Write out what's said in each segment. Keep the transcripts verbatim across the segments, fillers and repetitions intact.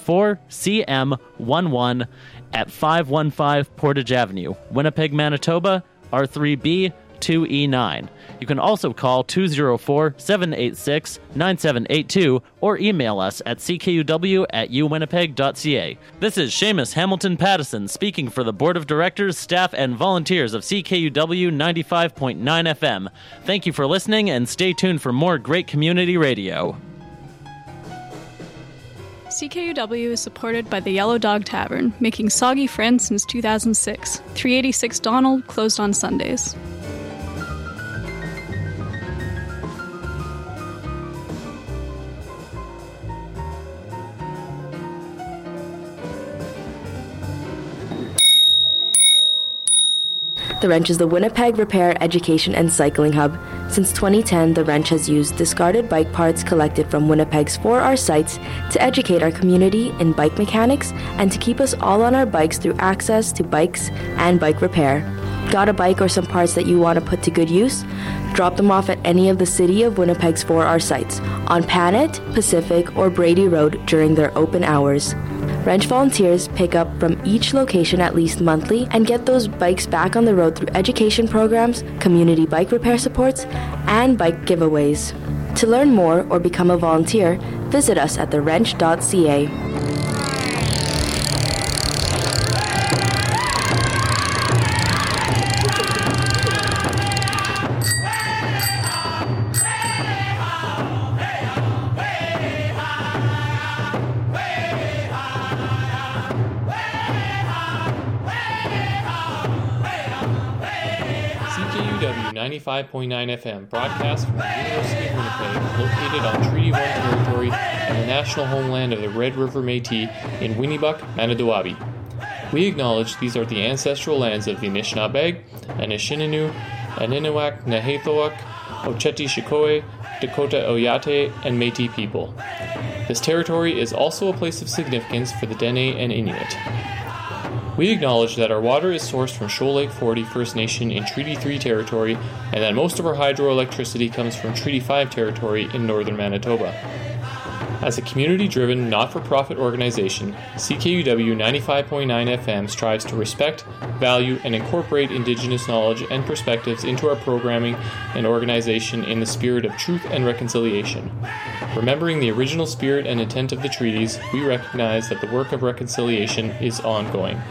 four C M one one at five one five Portage Avenue, Winnipeg, Manitoba, R three B two E nine. You can also call two oh four, seven eight six, nine seven eight two or email us at c k u w at u winnipeg dot c a. This is Seamus Hamilton Pattison speaking for the Board of Directors, staff, and volunteers of C K U W ninety-five point nine F M. Thank you for listening, and stay tuned for more great community radio. C K U W is supported by the Yellow Dog Tavern, making soggy friends since two thousand six. three eighty-six Donald, closed on Sundays. The Wrench is the Winnipeg repair, education, and cycling hub. Since twenty ten, The Wrench has used discarded bike parts collected from Winnipeg's four R sites to educate our community in bike mechanics and to keep us all on our bikes through access to bikes and bike repair. Got a bike or some parts that you want to put to good use? Drop them off at any of the City of Winnipeg's four R sites on Panet, Pacific, or Brady Road during their open hours. Wrench volunteers pick up from each location at least monthly and get those bikes back on the road through education programs, community bike repair supports, and bike giveaways. To learn more or become a volunteer, visit us at the wrench dot c a. ninety-five point nine F M, broadcast from the University of Winnipeg, located on Treaty one territory and the national homeland of the Red River Métis in Winnibuck, Manitowoc. We acknowledge these are the ancestral lands of the Anishinaabe, Anishinaabe, Aniniwak, Naheithoak, Oceti Shikoe, Dakota Oyate, and Métis people. This territory is also a place of significance for the Dene and Inuit. We acknowledge that our water is sourced from Shoal Lake forty First Nation in Treaty three territory, and that most of our hydroelectricity comes from Treaty five territory in northern Manitoba. As a community-driven, not-for-profit organization, C K U W ninety-five point nine F M strives to respect, value, and incorporate Indigenous knowledge and perspectives into our programming and organization in the spirit of truth and reconciliation. Remembering the original spirit and intent of the treaties, we recognize that the work of reconciliation is ongoing.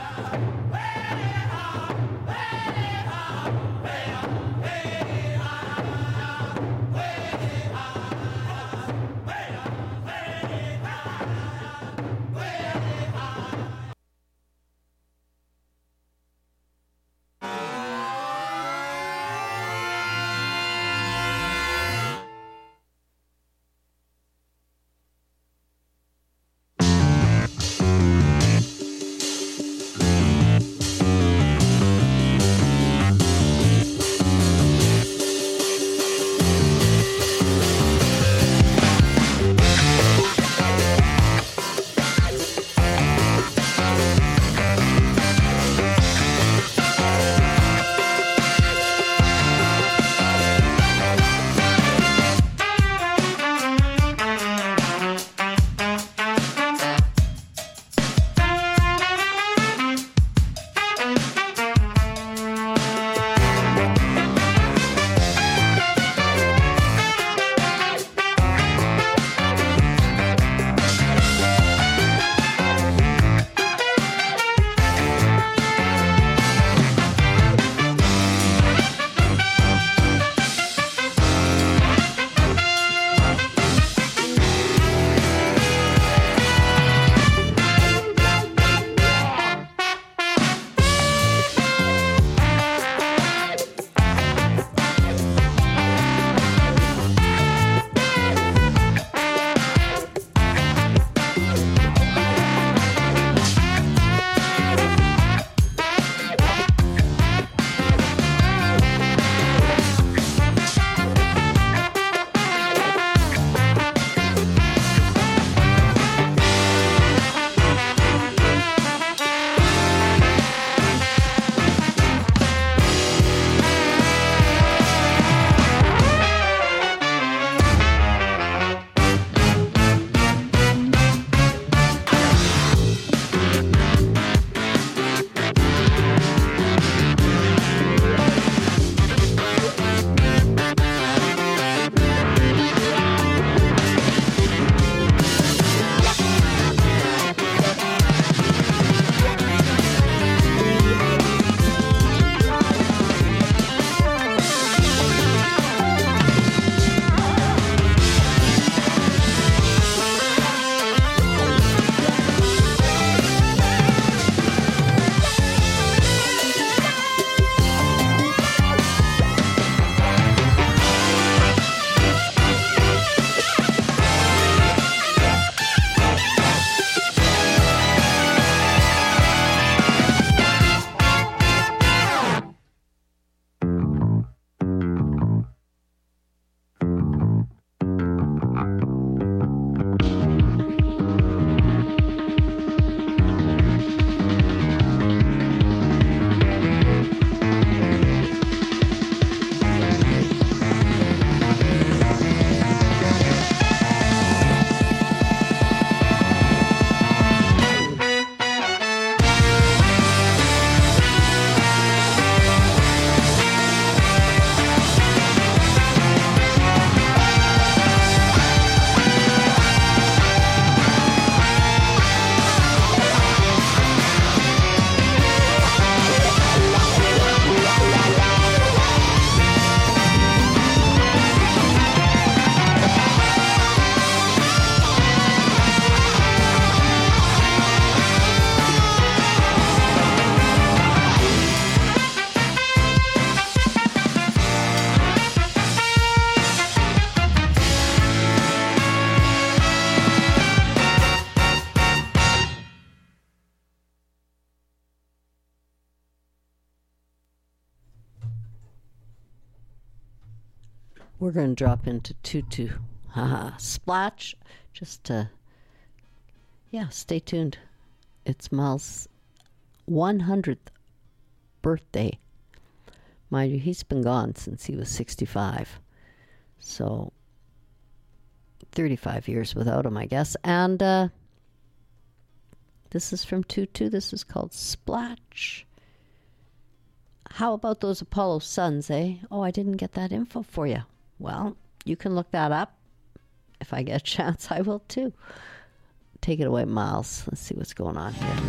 we're going to drop into Tutu. Haha, Splatch. Just to, yeah, stay tuned. It's Miles' one hundredth birthday. Mind you, he's been gone since he was sixty-five. So, thirty-five years without him, I guess. And uh, this is from Tutu. This is called Splatch. How about those Apollo Suns, eh? Oh, I didn't get that info for you. Well, you can look that up. If I get a chance, I will too. Take it away, Miles. Let's see what's going on here.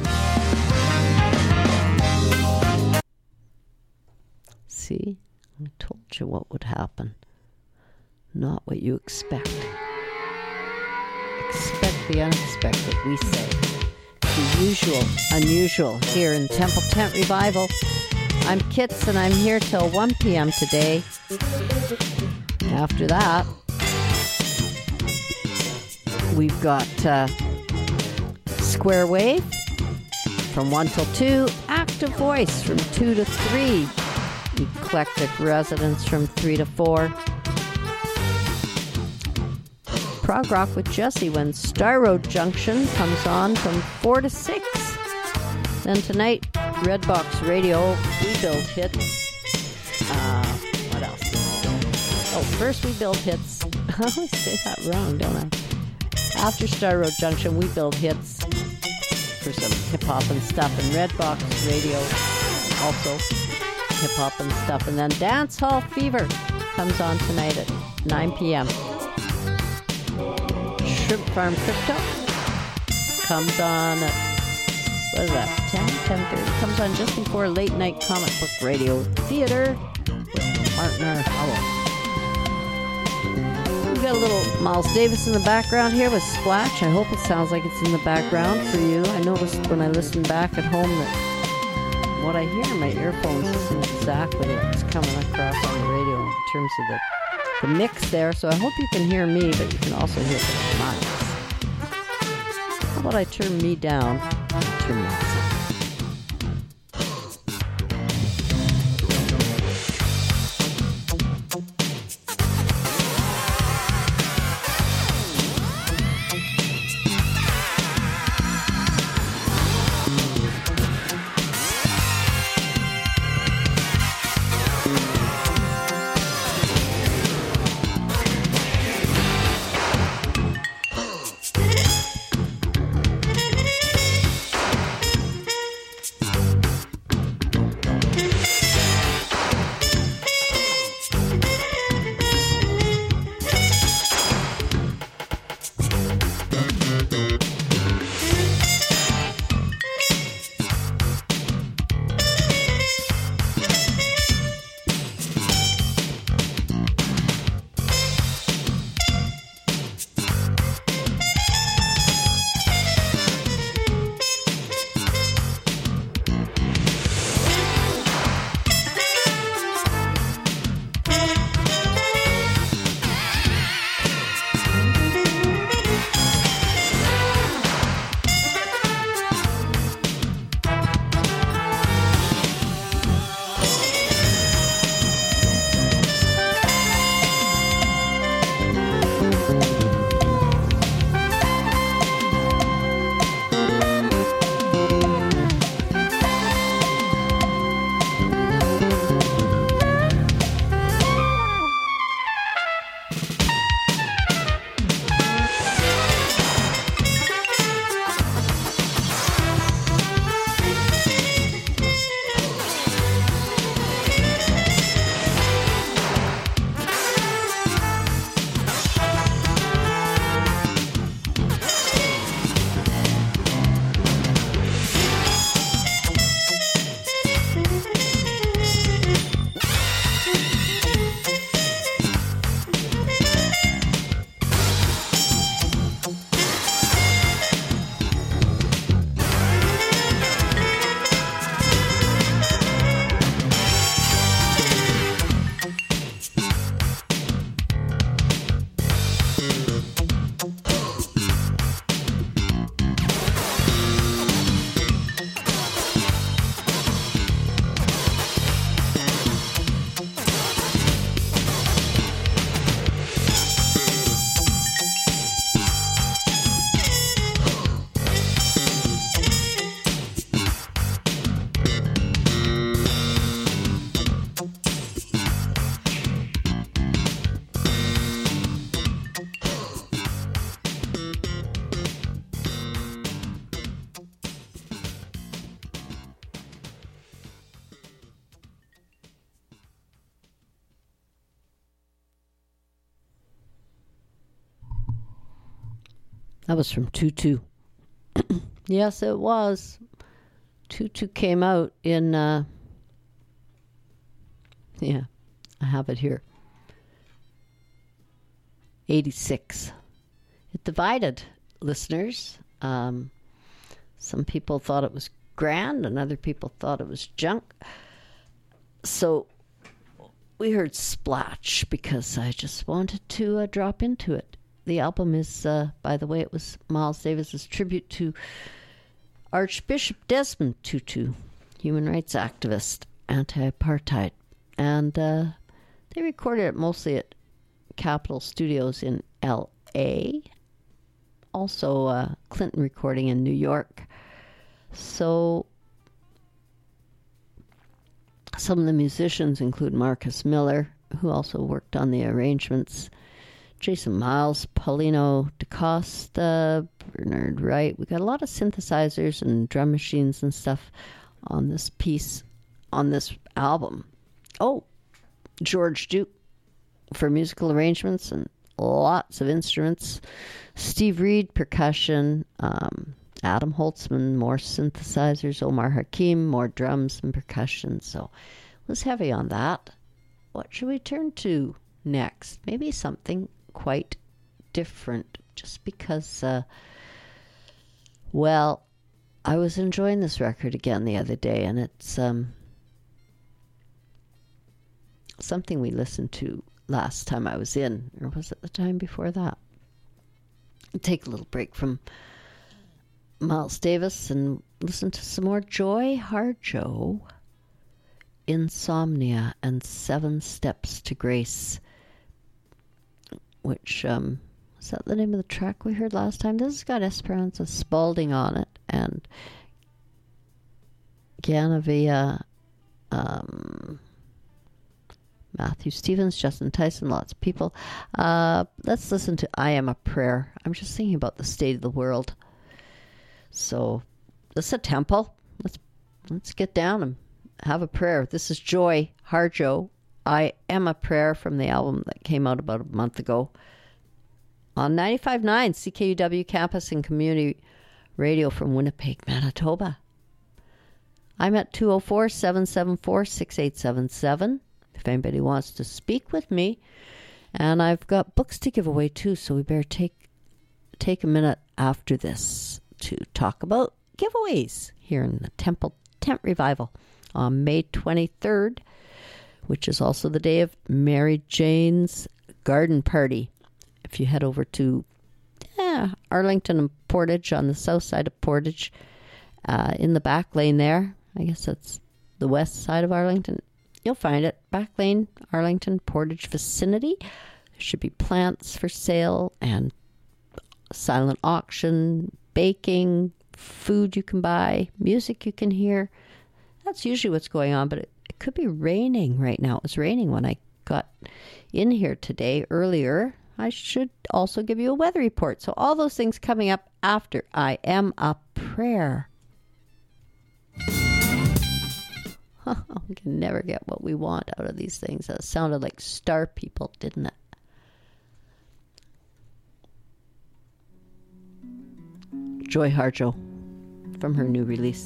See? I told you what would happen. Not what you expect. Expect the unexpected, we say. The usual, unusual here in Temple Tent Revival. I'm Kits, and I'm here till one p.m. today. After that, we've got uh, Square Wave from one till two, Active Voice from two to three, Eclectic Residence from three to four, Prog Rock with Jesse when Star Road Junction comes on from four to six. Then tonight, Redbox Radio, we build hits. Uh, what else? Oh, first we build hits. I always say that wrong, don't I? After Star Road Junction, we build hits for some hip-hop and stuff. And Redbox Radio, also hip-hop and stuff. And then Dance Hall Fever comes on tonight at nine p.m. Shrimp Farm Crypto comes on at, what is that, ten, ten thirty? Comes on just before Late Night Comic Book Radio Theater with Martin R. Howell. We've got a little Miles Davis in the background here with Splash. I hope it sounds like it's in the background for you. I noticed when I listened back at home that what I hear in my earphones isn't exactly what's coming across on the radio in terms of the, the mix there. So I hope you can hear me, but you can also hear the Miles. How about I turn me down and turn Miles up? That was from Tutu. Yes, it was. Tutu came out in, uh, yeah, I have it here, eighty-six. It divided listeners. Um, some people thought it was grand and other people thought it was junk. So we heard Splash because I just wanted to uh, drop into it. The album is, uh, by the way, it was Miles Davis's tribute to Archbishop Desmond Tutu, human rights activist, anti-apartheid. And uh, they recorded it mostly at Capitol Studios in L A, also uh, Clinton recording in New York. So some of the musicians include Marcus Miller, who also worked on the arrangements, Jason Miles, Paulino DaCosta, Bernard Wright. We got a lot of synthesizers and drum machines and stuff on this piece, on this album. Oh, George Duke for musical arrangements and lots of instruments. Steve Reed, percussion. Um, Adam Holtzman, more synthesizers. Omar Hakim, more drums and percussion. So it was heavy on that. What should we turn to next? Maybe something quite different, just because, uh, well, I was enjoying this record again the other day, and it's um, something we listened to last time I was in, or was it the time before that? I'll take a little break from Miles Davis and listen to some more Joy Harjo, Insomnia and Seven Steps to Grace, which, um, is that the name of the track we heard last time? This has got Esperanza Spalding on it, and Ganavia, um, Matthew Stevens, Justin Tyson, lots of people. Uh, let's listen to I Am a Prayer. I'm just thinking about the state of the world. So, this is a temple. Let's, let's get down and have a prayer. This is Joy Harjo, I Am a Prayer, from the album that came out about a month ago on ninety-five point nine C K U W Campus and Community Radio from Winnipeg, Manitoba. I'm at two oh four, seven seven four, six eight seven seven if anybody wants to speak with me. And I've got books to give away too, so we better take take a minute after this to talk about giveaways here in the Temple Tent Revival on May twenty-third, which is also the day of Mary Jane's Garden Party. If you head over to yeah, Arlington and Portage, on the south side of Portage, uh, in the back lane there, I guess that's the west side of Arlington, you'll find it. Back lane, Arlington, Portage vicinity. There should be plants for sale and silent auction, baking, food you can buy, music you can hear. That's usually what's going on, but it, it could be raining right now. It was raining when I got in here today earlier. I should also give you a weather report. So all those things coming up after I Am a Prayer. We can never get what we want out of these things. That sounded like Star People, didn't it? Joy Harjo from her new release.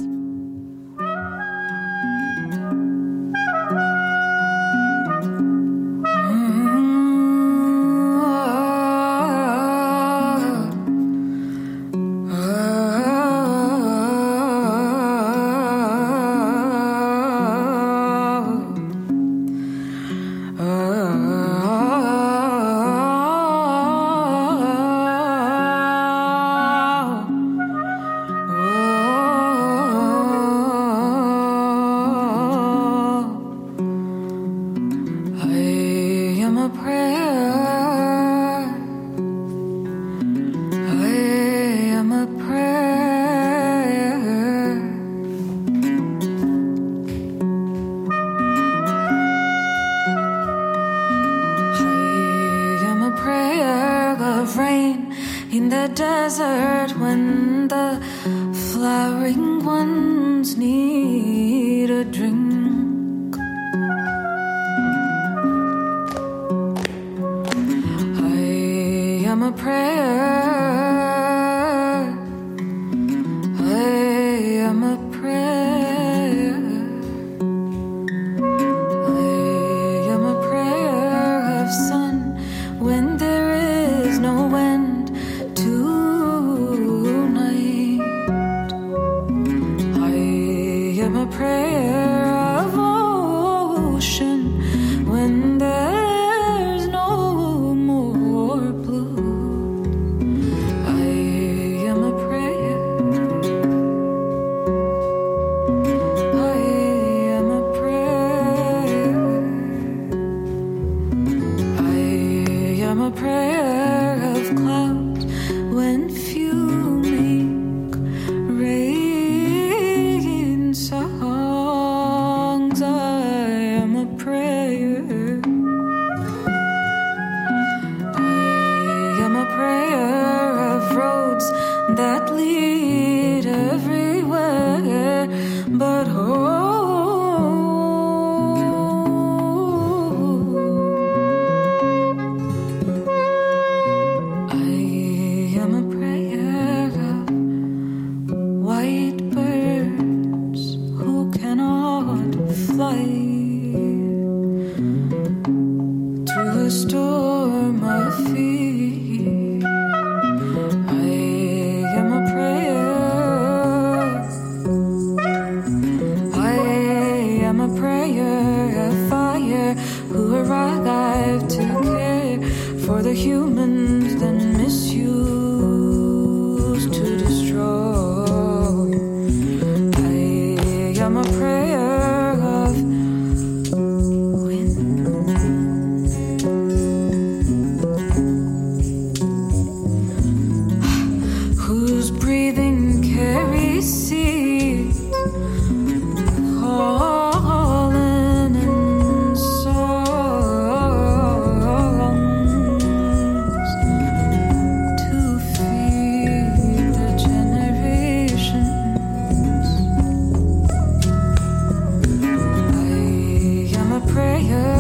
am a prayer. am a prayer. I am a prayer of sun when there is no end to night. I am a prayer of ocean when there's no more blue. I am a prayer. I am a prayer. I am a prayer of clouds when few make rain songs. I am a prayer. I am a prayer of roads that lead everywhere but home. I am a prayer of white birds who cannot fly through a storm of fear. I am a prayer. I am a prayer of fire who arrived to care for the humans then misused to destroy. I am a prayer of wind. Whose breathing carries seeds, calling in songs to feed the generations. I am a prayer.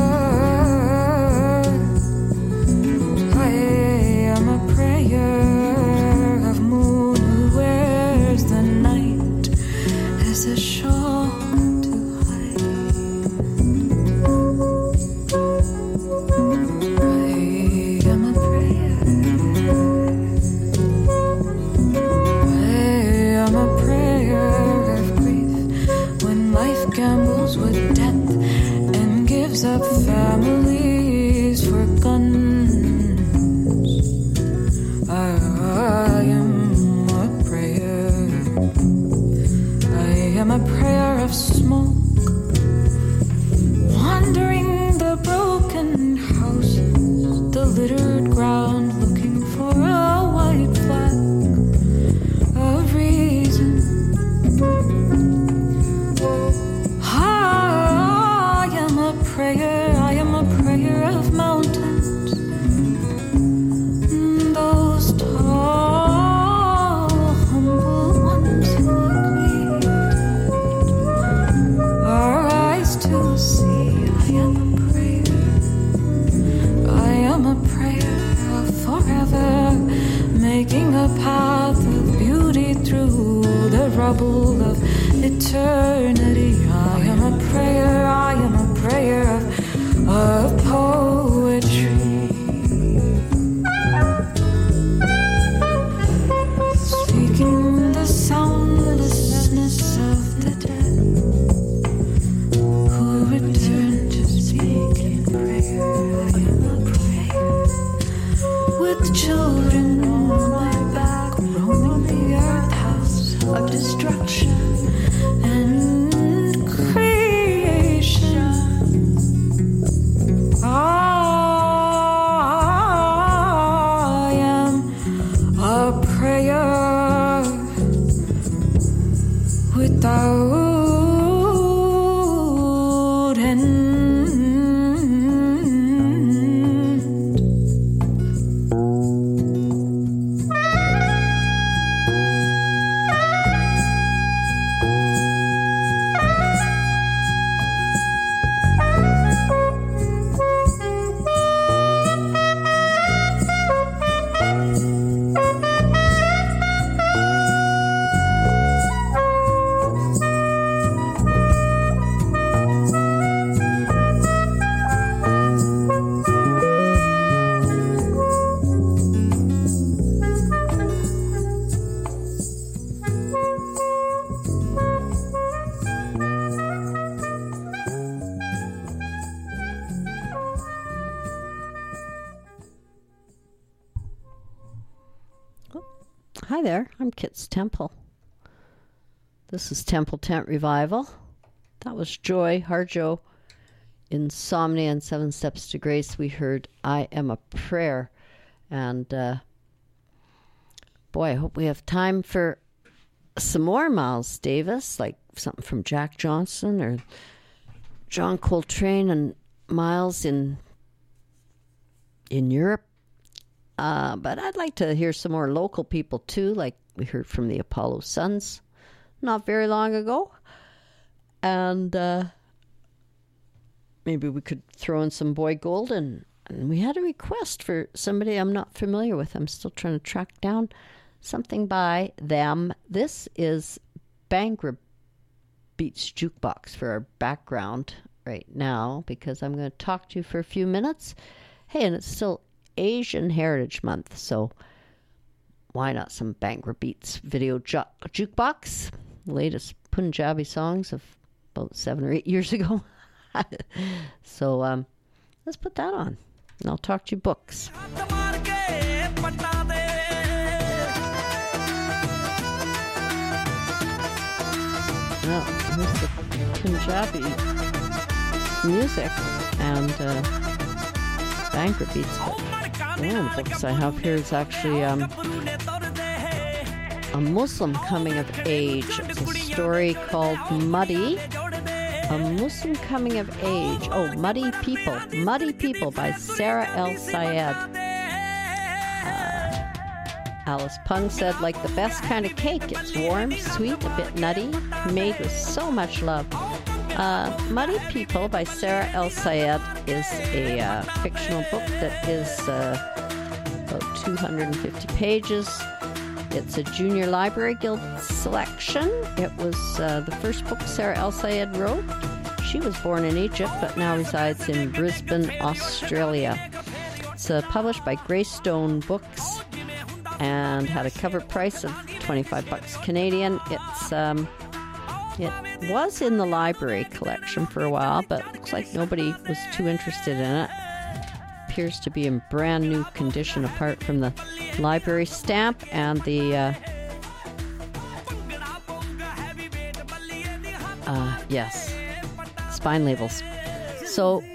I am a prayer of moon who wears the night as a shawl to hide. I am a prayer. I am a prayer of grief when life gambles with death and gives up families for guns. I am a prayer. I am a prayer of smoke, wandering the broken houses, the littered ground, looking for a white flag of reason. I am a prayer. I am a prayer of mountains, those tall, humble ones who agreed our eyes to see. I am a prayer. I am a prayer of forever, making a path of beauty through the rubble of eternity. I am a prayer. I am a prayer of, of poetry. Speaking the soundlessness of the dead who return to speak in prayer. I am a prayer with children on my back, roaming the earth house of destruction and creation. I am a prayer without end. there, I'm Kits Temple. This is Temple Tent Revival. That was Joy Harjo, Insomnia and Seven Steps to Grace. We heard I Am a Prayer. And uh, boy, I hope we have time for some more Miles Davis, like something from Jack Johnson or John Coltrane and Miles in in Europe. Uh, but I'd like to hear some more local people too, like we heard from the Apollo Sons not very long ago. And uh, maybe we could throw in some Boy Golden. And we had a request for somebody I'm not familiar with. I'm still trying to track down something by them. This is Bhangra Beats Jukebox for our background right now, because I'm going to talk to you for a few minutes. Hey, and it's still Asian Heritage Month, so why not some Bhangra Beats video ju- jukebox? Latest Punjabi songs of about seven or eight years ago. So um, let's put that on, and I'll talk to you books. Well, here's the Punjabi music and uh, Bhangra Beats. But one of the books I have here is actually um, a Muslim coming of age. It's a story called Muddy. A Muslim coming of age. Oh, Muddy People. Muddy People by Sarah El Sayed. Alice Pung said, like the best kind of cake. It's warm, sweet, a bit nutty, made with so much love. Uh, Muddy People by Sarah El Sayed is a uh, fictional book that is uh, about two hundred fifty pages. It's a Junior Library Guild selection. It was uh, the first book Sarah El Sayed wrote. She was born in Egypt but now resides in Brisbane, Australia. It's uh, published by Greystone Books and had a cover price of twenty-five bucks Canadian. It's um, it was in the library collection for a while, but looks like nobody was too interested in it. Appears to be in brand new condition apart from the library stamp and the uh, uh, yes, spine labels. So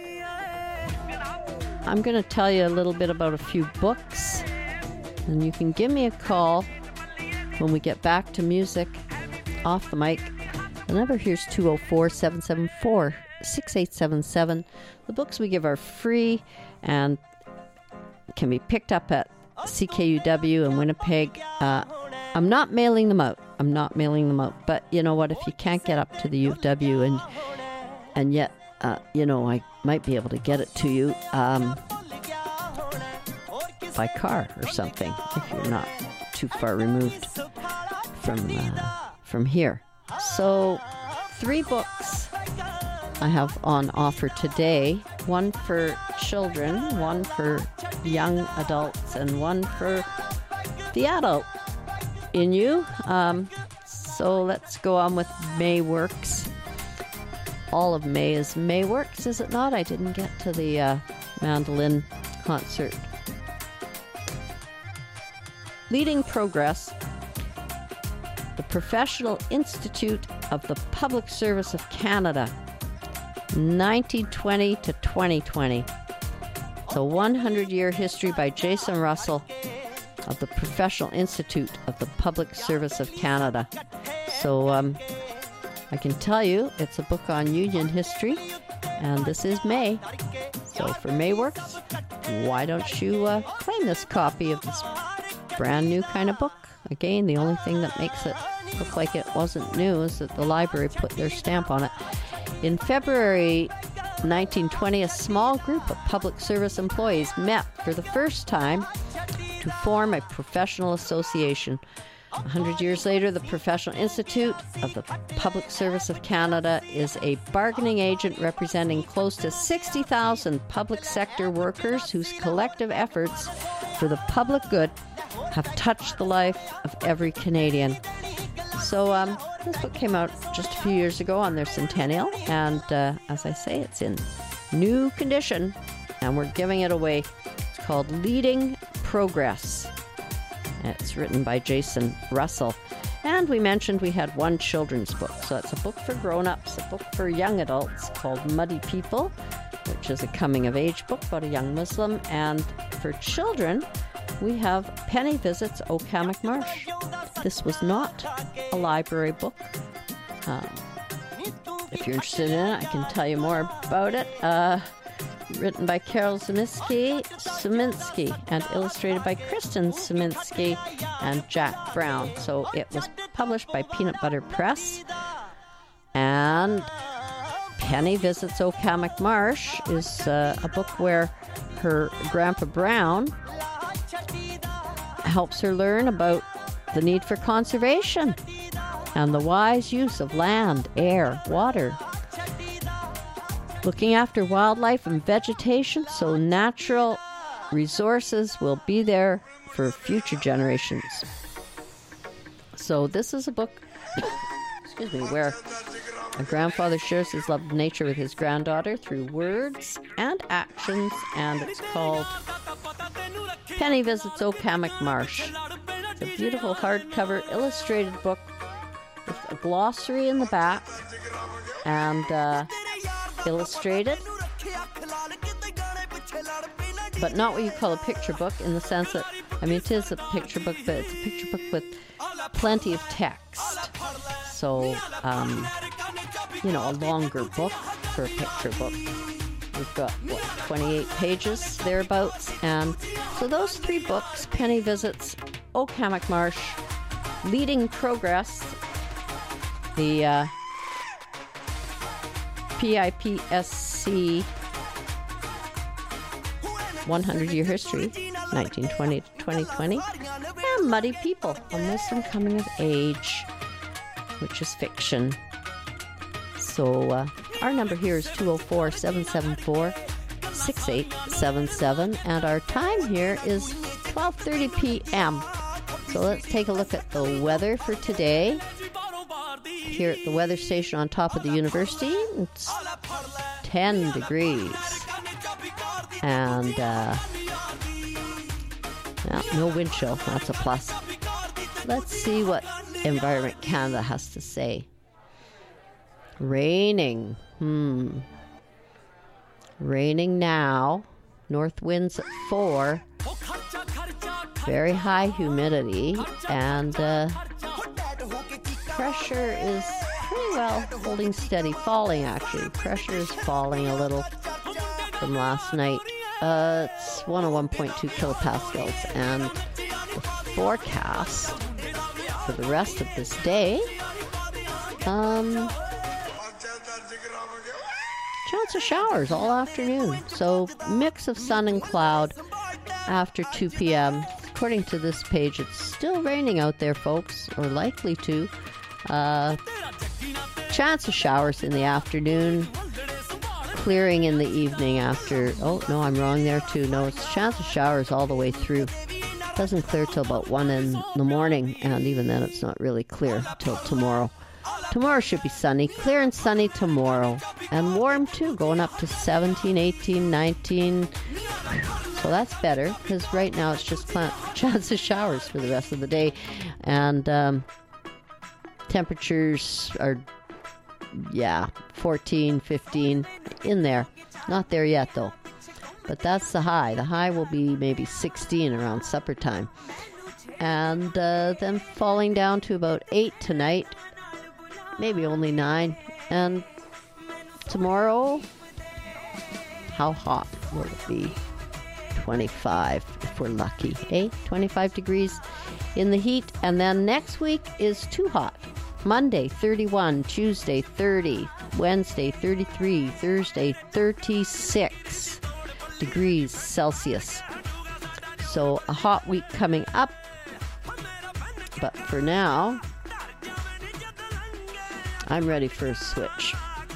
I'm going to tell you a little bit about a few books. And you can give me a call when we get back to music off the mic. The number here is two oh four, seven seven four, six eight seven seven. The books we give are free and can be picked up at C K U W in Winnipeg. Uh, I'm not mailing them out. I'm not mailing them out. But you know what? If you can't get up to the U of W and, and yet, uh, you know, I might be able to get it to you. Um... by car or something, if you're not too far removed from uh, from here. So, three books I have on offer today. One for children, one for young adults, and one for the adult in you. Um, so let's go on with May Works. All of May is May Works, is it not? I didn't get to the uh, mandolin concert. Leading Progress, the Professional Institute of the Public Service of Canada, nineteen twenty to twenty twenty. It's a one hundred year history by Jason Russell of the Professional Institute of the Public Service of Canada. So um, I can tell you it's a book on union history, and this is May. So for May Works, why don't you uh, claim this copy of this brand new kind of book? Again, the only thing that makes it look like it wasn't new is that the library put their stamp on it. In February nineteen twenty, a small group of public service employees met for the first time to form a professional association. A hundred years later, the Professional Institute of the Public Service of Canada is a bargaining agent representing close to sixty thousand public sector workers whose collective efforts for the public good have touched the life of every Canadian. So um, this book came out just a few years ago on their centennial, and uh, as I say, it's in new condition, and we're giving it away. It's called Leading Progress. It's written by Jason Russell. And we mentioned we had one children's book. So it's a book for grown-ups, a book for young adults called Muddy People, which is a coming-of-age book about a young Muslim. And for children, we have Penny Visits Oakhammock Marsh. This was not a library book. Um, if you're interested in it, I can tell you more about it. Uh, written by Carol Szyminski, Szyminski and illustrated by Kristen Szyminski and Jack Brown. So it was published by Peanut Butter Press. And Penny Visits Oakhammock Marsh is uh, a book where her Grandpa Brown helps her learn about the need for conservation and the wise use of land, air, water, looking after wildlife and vegetation so natural resources will be there for future generations. So this is a book, excuse me, where a grandfather shares his love of nature with his granddaughter through words and actions, and it's called Penny Visits Oakhammock Marsh. It's a beautiful hardcover illustrated book with a glossary in the back and uh, illustrated, but not what you call a picture book in the sense that, I mean, it is a picture book, but it's a picture book with plenty of text. So, um, you know, a longer book for a picture book. We've got, what, twenty-eight pages, thereabouts. And so those three books, Penny Visits Oakhammock Marsh, Leading Progress, the uh, P I P S C hundred-year history, nineteen twenty to twenty twenty, and Muddy People, a Muslim coming of age, which is fiction. So uh, our number here is two oh four, seven seven four, six eight seven seven, and our time here is twelve thirty p.m. So let's take a look at the weather for today. Here at the weather station on top of the university, it's ten degrees. And, uh, well, no wind chill. That's a plus. Let's see what Environment Canada has to say. Raining. Hmm. Raining now. North winds at four. Very high humidity. And, uh, pressure is pretty well holding steady. Falling, actually. Pressure is falling a little from last night. Uh, it's one oh one point two kilopascals. And the forecast for the rest of this day, um, chance of showers all afternoon. So mix of sun and cloud after two p.m. According to this page, it's still raining out there, folks, or likely to. Uh, chance of showers in the afternoon, clearing in the evening after. Oh, no, I'm wrong there, too. No, it's chance of showers all the way through. It doesn't clear till about one in the morning, and even then it's not really clear till tomorrow. Tomorrow should be sunny, clear and sunny tomorrow, and warm, too, going up to seventeen, eighteen, nineteen. So that's better, because right now it's just chance of showers for the rest of the day. And um, temperatures are, yeah, fourteen, fifteen, in there. Not there yet, though. But that's the high. The high will be maybe sixteen around supper time. And uh, then falling down to about eight tonight. Maybe only nine. And tomorrow, how hot will it be? twenty-five if we're lucky, eh? twenty-five degrees in the heat. And then next week is too hot. Monday, thirty-one. Tuesday, thirty. Wednesday, thirty-three. Thursday, thirty-six degrees Celsius. So a hot week coming up. But for now, I'm ready for a switch.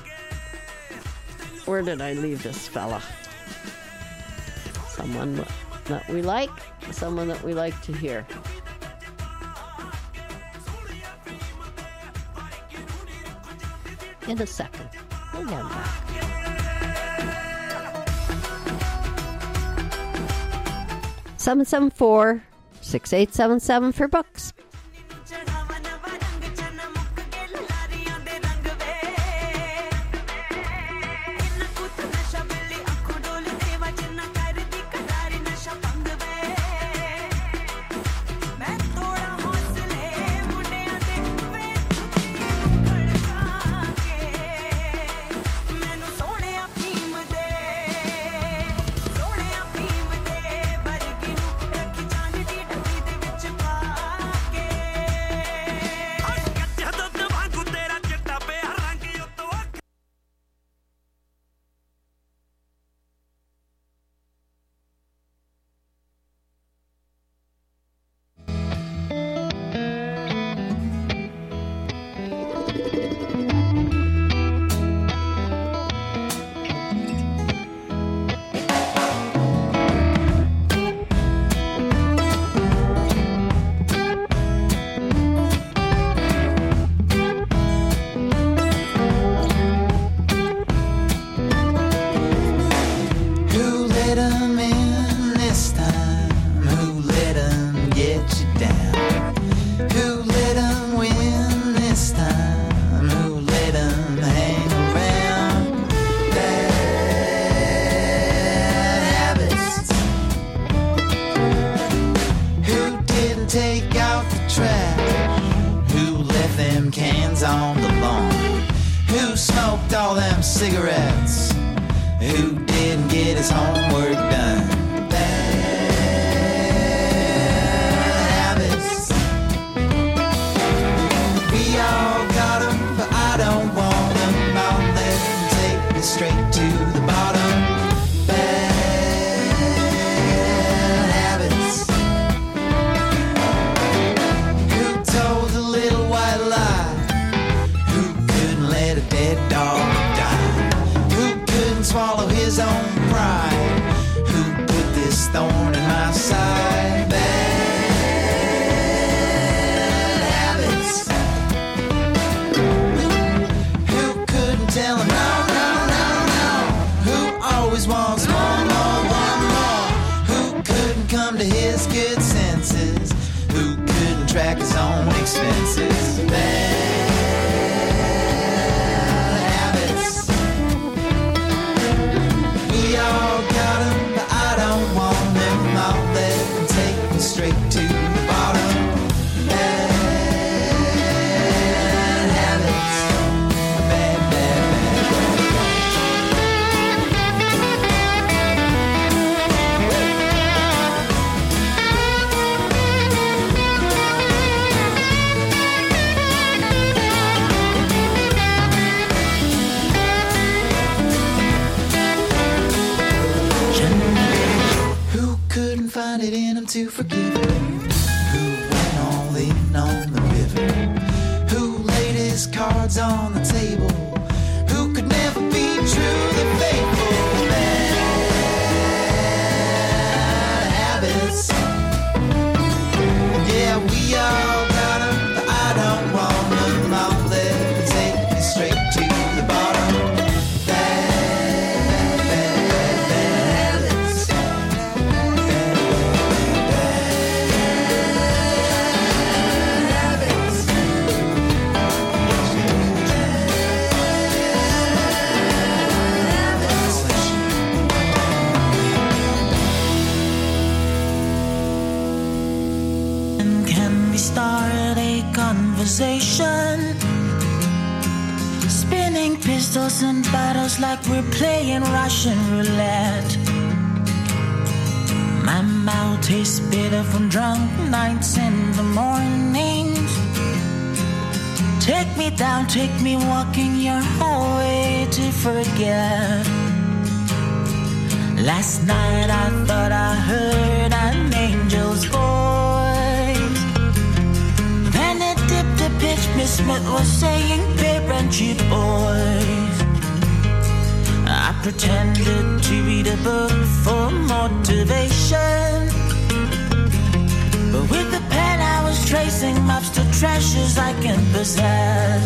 Where did I leave this fella? Someone that we like, someone that we like to hear. In a second. We'll get back. seven seven four, six eight seven seven for books. To forgive her, who went all in on the river, who laid his cards on the table, who could never be truly faithful. Bad habits, yeah, we all got them, but I don't want them. I'll let them take me straight to the bottom. Bad, bad, bad, bad habits. Start a conversation, spinning pistols and bottles like we're playing Russian roulette. My mouth tastes bitter from drunk nights in the mornings. Take me down, take me walking your hallway to forget. Last night I thought I heard an angel's voice. Pitch Miss Smith was saying, parent you boys. I pretended to read a book for motivation, but with the pen I was tracing maps to treasures I can possess.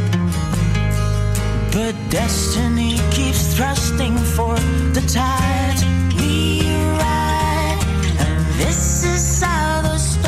But destiny keeps thrusting for the tide to rewrite, and this is how the story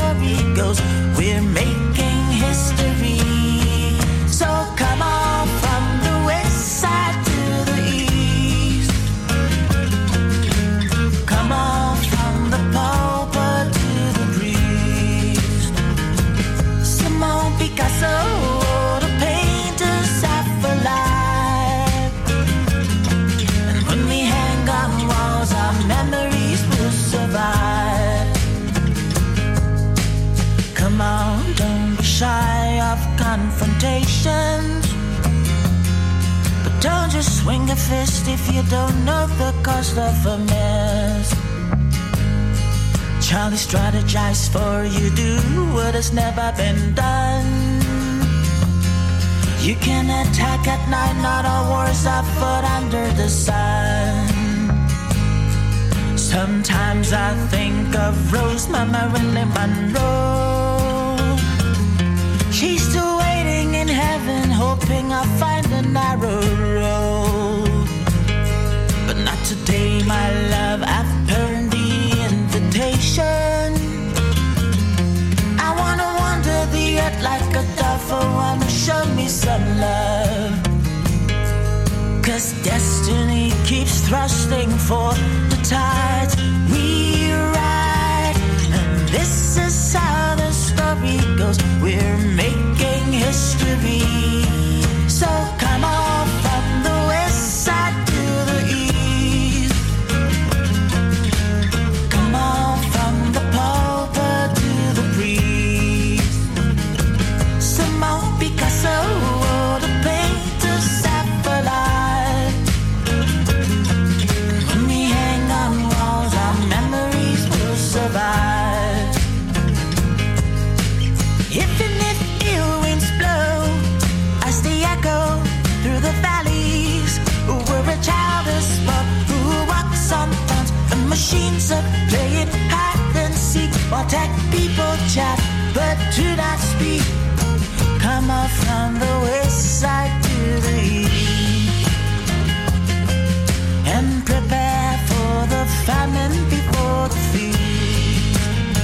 just swing a fist if you don't know the cost of a mess. Charlie strategized for you, do what has never been done. You can attack at night, not all wars are fought under the sun. Sometimes I think of Rose, my Marilyn Monroe. She's still waiting in heaven, hoping I'll find a narrow road. But not today, my love, I've earned the invitation. I wanna wander the earth like a dove, for one to show me some love. Cause destiny keeps thrusting for the tides we ride. And this is how the story goes, we're making history. So come on from the west side to the east. Come on from the pauper to the priest. Simone Picasso, the painter's sapphire. When we hang on walls, our memories will survive. Even if ill winds blow, as they echo through the valleys, we're a childish spot who walks on thorns, and machines are playing hide and seek, while tech people chat but do not speak. Come up from the west side to the east, and prepare for the famine before the feast.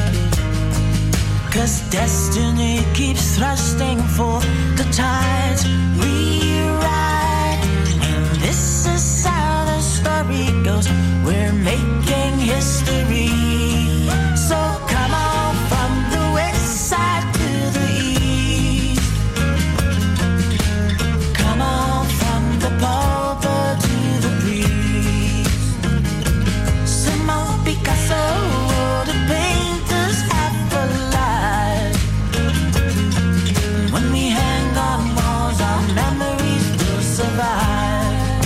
Cause destiny keeps thrusting for the tides we ride. And this is how the story goes, we're making history. So come on from the west side to the east. Come on from the pauper to the priest. Simone Picasso, the painters have alive. When we hang on walls, our memories will survive.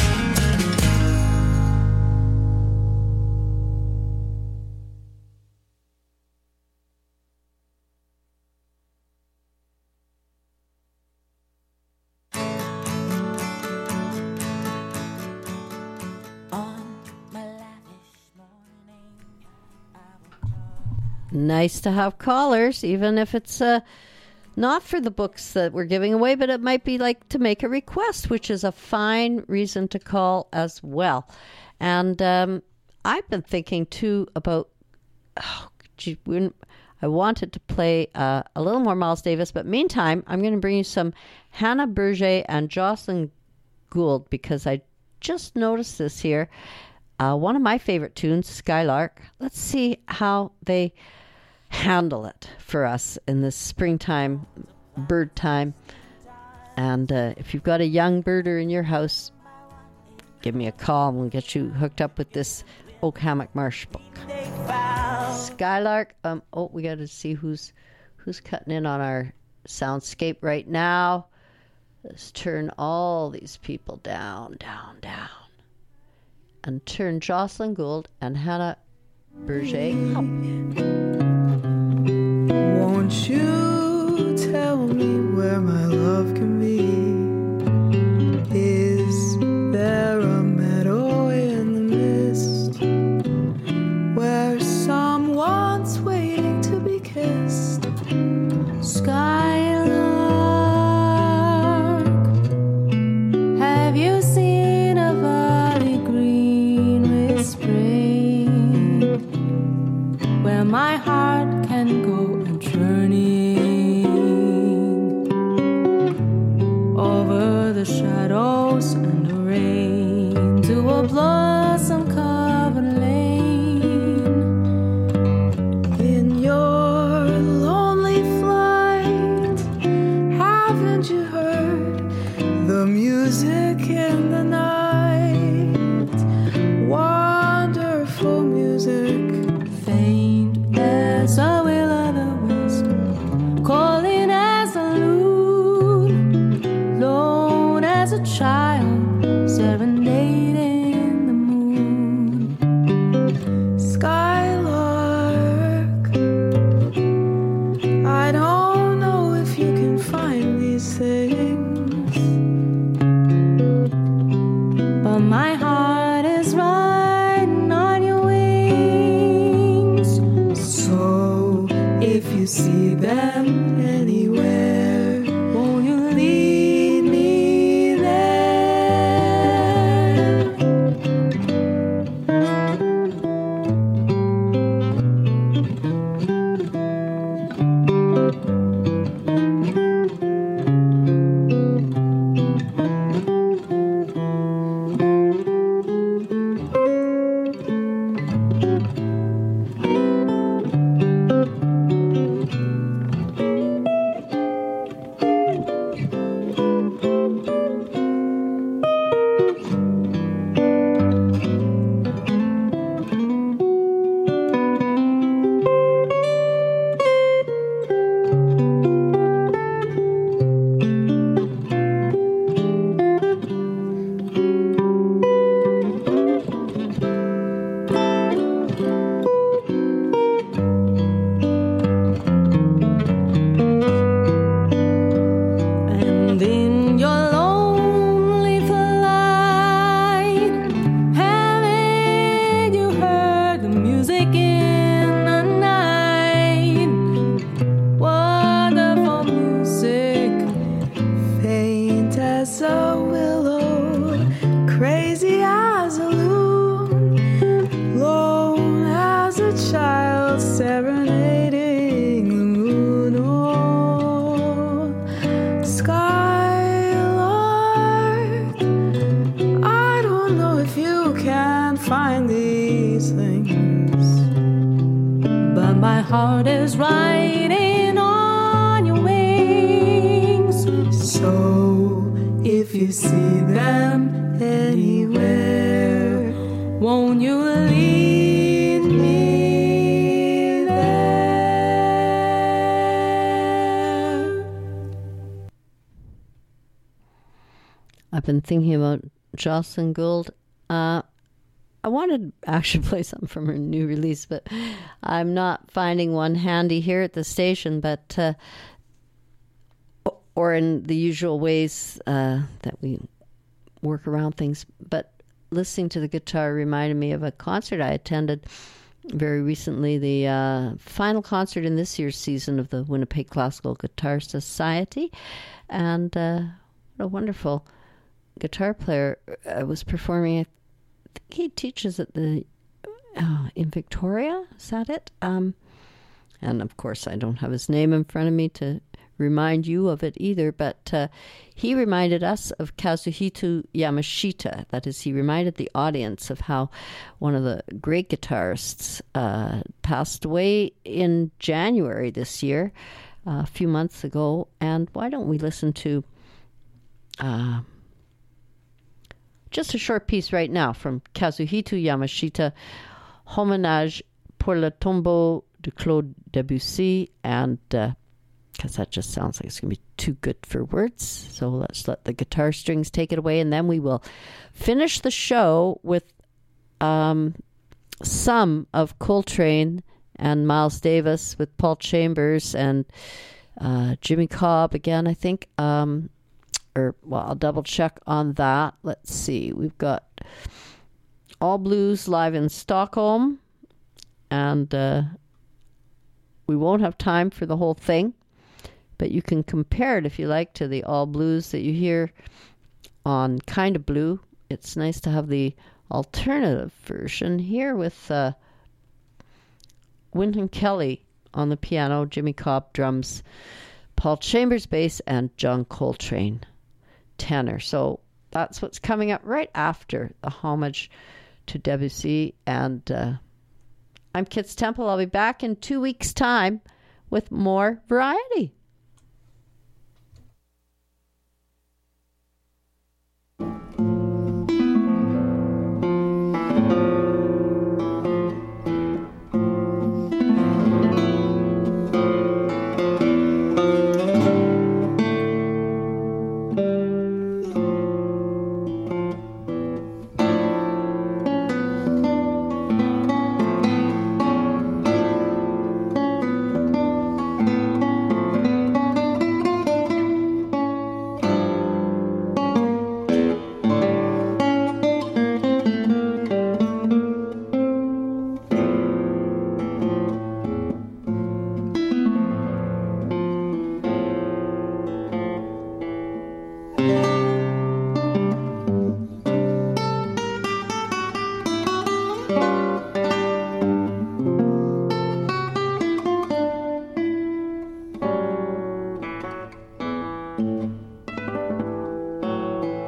Nice to have callers, even if it's uh, not for the books that we're giving away, but it might be like to make a request, which is a fine reason to call as well. And um, I've been thinking, too, about... Oh, gee, when I wanted to play uh, a little more Miles Davis, but meantime, I'm going to bring you some Hannah Berger and Jocelyn Gould, because I just noticed this here. Uh, one of my favorite tunes, Skylark. Let's see how they handle it for us in this springtime, bird time. And uh, if you've got a young birder in your house, give me a call and we'll get you hooked up with this Oak Hammock Marsh book. Skylark. Um, oh, we got to see who's who's cutting in on our soundscape right now. Let's turn all these people down, down, down. And turn Jocelyn Gould and Hannah Berger up. Won't you tell me where my love can be? Is there a meadow in the mist where someone's waiting to be kissed? Skylark, have you seen a valley green with spring, where my heart can go a journeying over the shadows and the rain to a blossom covered lane? In your lonely flight, haven't you heard the music in the night? Wonderful music, faint as a will o' the wisp, calling as a lute, lone as a child, seven but my heart is riding on your wings. So if you see them anywhere, won't you lead me there? And in your lonely flight, haven't you heard the music in the night? Wonderful music, faint as a willow, crazy as a loon, lone as a child serenading the moon. Oh, Skylark, I don't know if you can find these things, but my heart is riding on your wings. So if you see them anywhere, won't you lead me there? I've been thinking about Jocelyn Gould. Uh, I wanted to actually play something from her new release, but I'm not finding one handy here at the station. But uh, or in the usual ways uh, that we work around things. But listening to the guitar reminded me of a concert I attended very recently, the uh, final concert in this year's season of the Winnipeg Classical Guitar Society. And uh, what a wonderful guitar player uh, was performing. I think he teaches at the uh, in Victoria. Is that it? Um, and of course, I don't have his name in front of me to remind you of it either, but uh, he reminded us of Kazuhito Yamashita. That is, he reminded the audience of how one of the great guitarists uh, passed away in January this year, uh, a few months ago. And why don't we listen to uh, just a short piece right now from Kazuhito Yamashita, Hommage pour le tombeau de Claude Debussy, and uh, because that just sounds like it's going to be too good for words. So let's let the guitar strings take it away, and then we will finish the show with um, some of Coltrane and Miles Davis with Paul Chambers and uh, Jimmy Cobb again, I think. Um, or, well, I'll double check on that. Let's see. We've got All Blues live in Stockholm, and uh, we won't have time for the whole thing. But you can compare it, if you like, to the All Blues that you hear on Kind of Blue. It's nice to have the alternative version here with uh, Wynton Kelly on the piano, Jimmy Cobb drums, Paul Chambers bass, and John Coltrane tenor. So that's what's coming up right after the homage to Debussy. And uh, I'm Kits Temple. I'll be back in two weeks' time with more variety.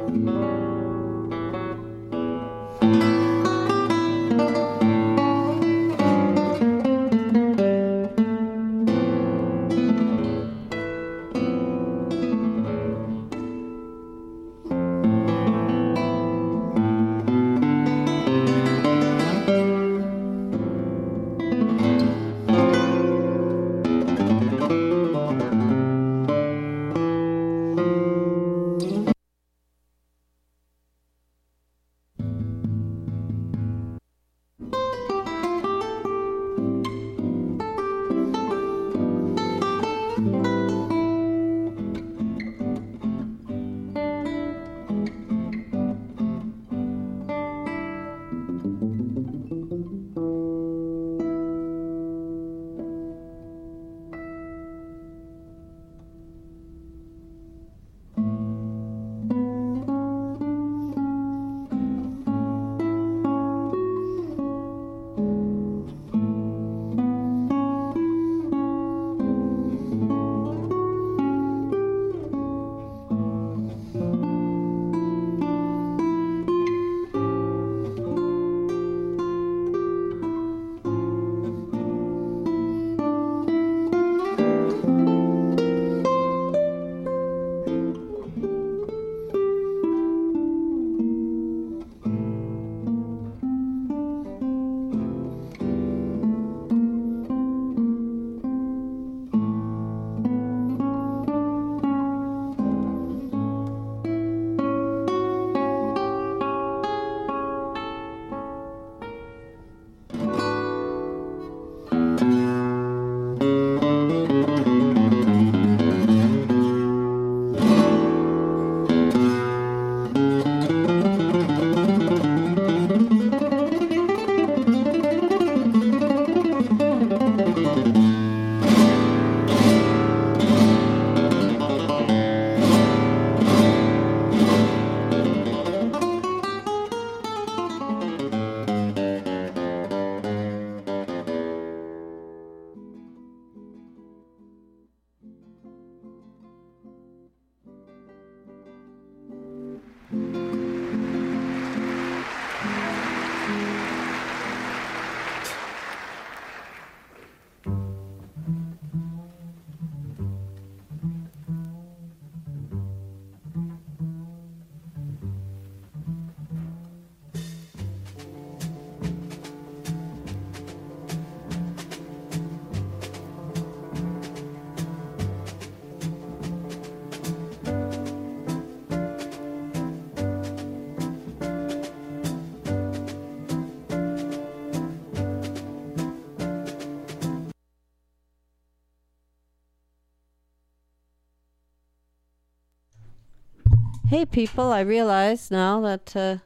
Hey, people, I realize now that uh,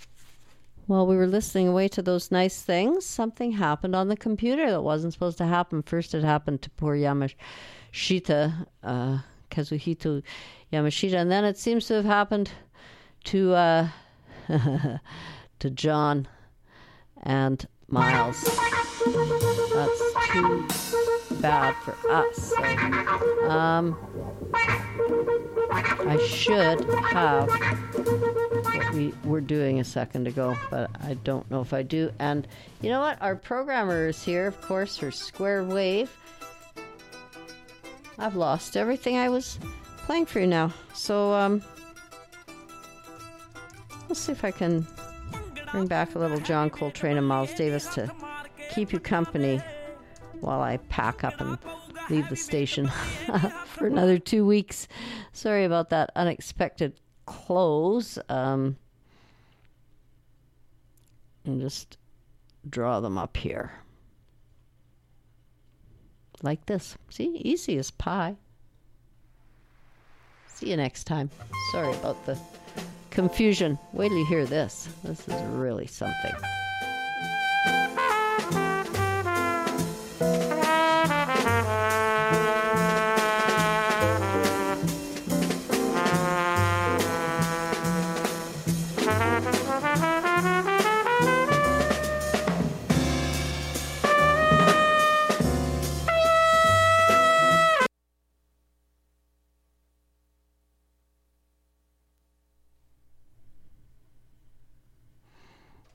while we were listening away to those nice things, something happened on the computer that wasn't supposed to happen. First, it happened to poor Yamashita, uh, Kazuhito Yamashita, and then it seems to have happened to uh, to John and Miles. That's too bad for us. So, um, I should have what we were doing a second ago, but I don't know if I do. And you know what? Our programmer is here, of course, for Square Wave. I've lost everything I was playing for you now. So, um, let's see if I can bring back a little John Coltrane and Miles Davis to keep you company while I pack up and leave the station for another two weeks. Sorry about that unexpected close. Um, and just draw them up here. Like this. See? Easy as pie. See you next time. Sorry about the confusion. Wait till you hear this. This is really something.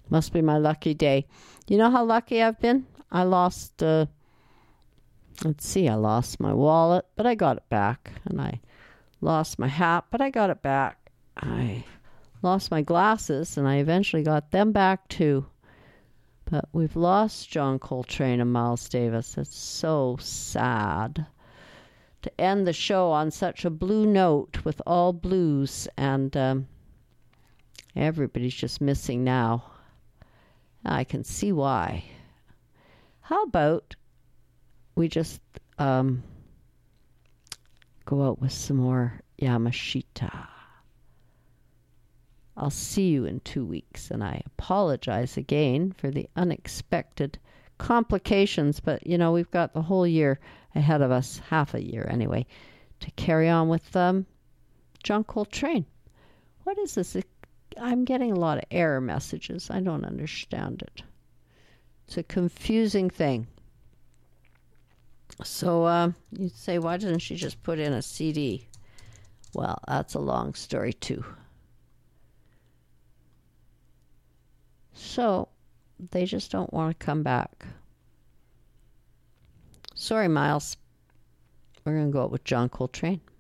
Must be my lucky day. You know how lucky I've been? I lost, uh, let's see, I lost my wallet, but I got it back. And I lost my hat, but I got it back. I lost my glasses, and I eventually got them back too. But we've lost John Coltrane and Miles Davis. It's so sad to end the show on such a blue note with all blues, and um, everybody's just missing now. I can see why. How about we just um, go out with some more Yamashita? I'll see you in two weeks, and I apologize again for the unexpected complications, but, you know, we've got the whole year ahead of us, half a year anyway, to carry on with um, John Coltrane. What is this? I'm getting a lot of error messages. I don't understand it. It's a confusing thing. So uh, you'd say, why doesn't she just put in a C D? Well, that's a long story too. So they just don't want to come back. Sorry, Miles. We're going to go out with John Coltrane.